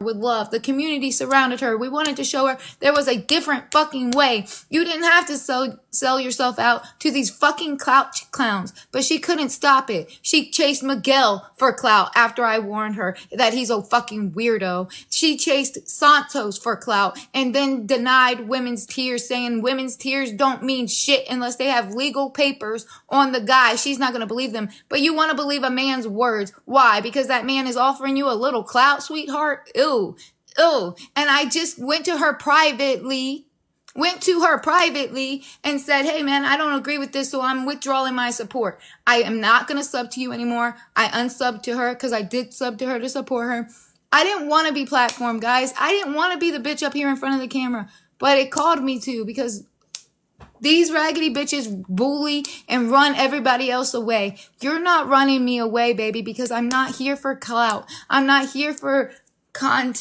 with love. The community surrounded her. We wanted to show her there was a different fucking way. You didn't have to sell yourself out to these fucking clout clowns. But she couldn't stop it. She chased Miguel for clout after I warned her that he's a fucking weirdo. She chased Santos for clout and then denied women's tears, saying women's tears don't mean shit unless they have legal papers on the guy. She's not going to believe them. But you want to believe a man's words. Why? Because that man is offering you a little clout, sweetheart? Ew. Ew. And I just went to her privately and said, hey man, I don't agree with this, so I'm withdrawing my support. I am not going to sub to you anymore. I unsubbed to her because I did sub to her to support her. I didn't want to be platformed, guys. I didn't want to be the bitch up here in front of the camera, but it called me to because these raggedy bitches bully and run everybody else away. You're not running me away, baby, because I'm not here for clout. I'm not here for content.